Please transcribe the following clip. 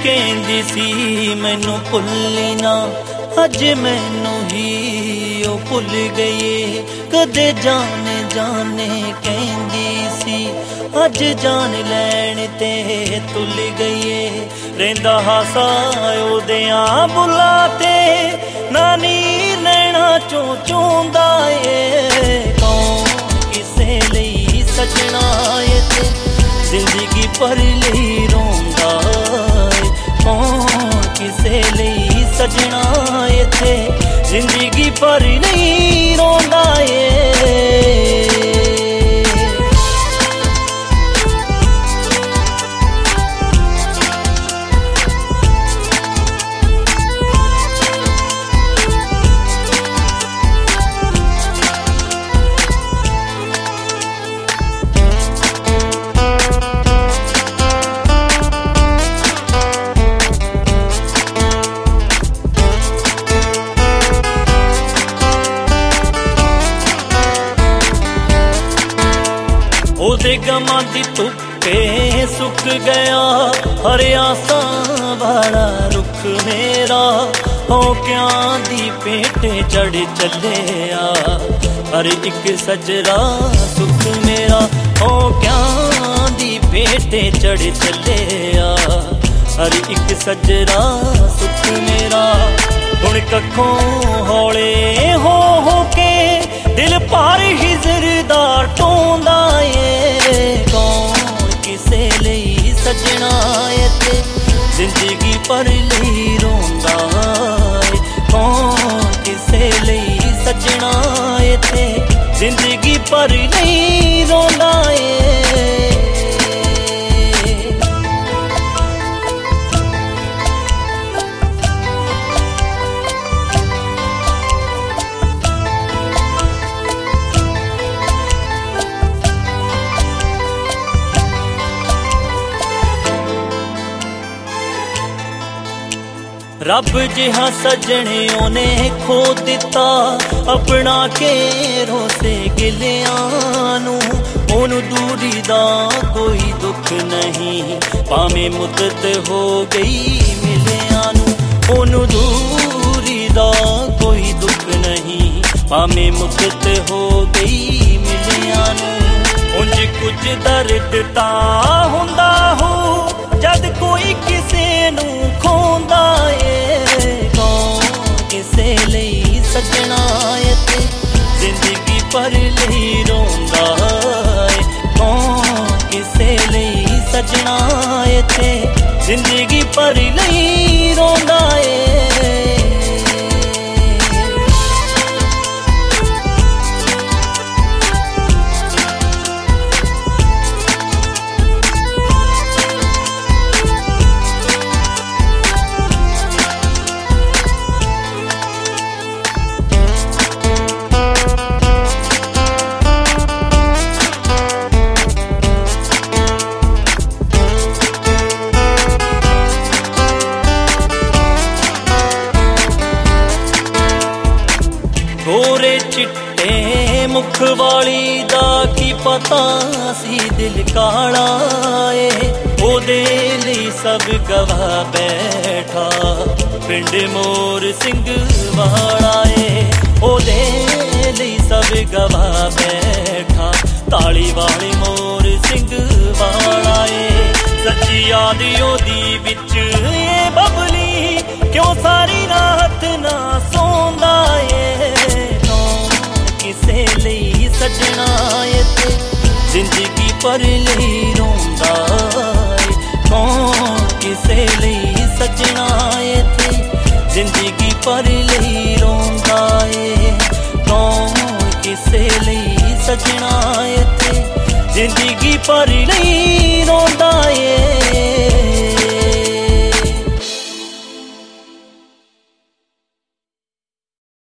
कहंदी सी मैनू भुल्ली ना, अज मैनू ही ओ भुल गई। कदे जाने जाने कहंदी सी, अज जान लैण ते तुल गई। रहिंदा हासा ओदियां बुलां ते, नानी नैना चों चोंदा ए। कौन किसे लई सजना ए ते जिंदगी भर लई रोंदा ए। कौन किसे लई सजना ए ते जिंदगी भर लई रोंदा ए। ओदे गमां दी धुप्पे सुक गया, हरियासां वाला रुख मेरा। होक्यां दी पेट चढ़ चलिया, हर एक सजरा सुख मेरा। होक्यां दी पेट चढ़ चलिया, हर एक सजरा सुख मेरा। हुण कखों हौले हो के दिल पार हिजर दा टोंदा ए। कौन किसे लई सजना ए ते जिंदगी भर लई रोंदा ए। कौन किसे लई सजना ए ते जिंदगी भर लई रोंदा ए। रब जिहा सजने ओने खो दिता, अपना के रोसे गिलियां। ओनू दूरी दा कोई दुख नहीं, भावें मुद्दत हो गई मिलियां। ओनू दूरी दा कोई दुख नहीं, भावें मुद्दत हो गई मिलियां। उंज कुछ दर्द तां हुंदा हो जद कोई किसे नू खोंदा ए। कौन किसे लई सजना ए ते जिंदगी भर लई रोंदा ए। कौन किसे लई सजना ए ते जिंदगी भर लई रोंदा ए। गोरे चिट्टे मुख वाली दा की पता सी दिल काला ए। ओदे लई सब गवा बैठा पिंड मोर सिंह वाला ए। ओदे लई सब गवा बैठा ताली वाले मोर सिंह वाला ए। सच्ची याद ओदी विच ए बबली, क्यों सारी रात ना सौंदा ए। किसे लई सजना ए ते जिंदगी भर लई रोंदा ए। कौन किसे लई सजना ए ते जिंदगी भर लई रोंदा ए। कौन किसे लई सजना ए ते जिंदगी भर लई रोंदा ए।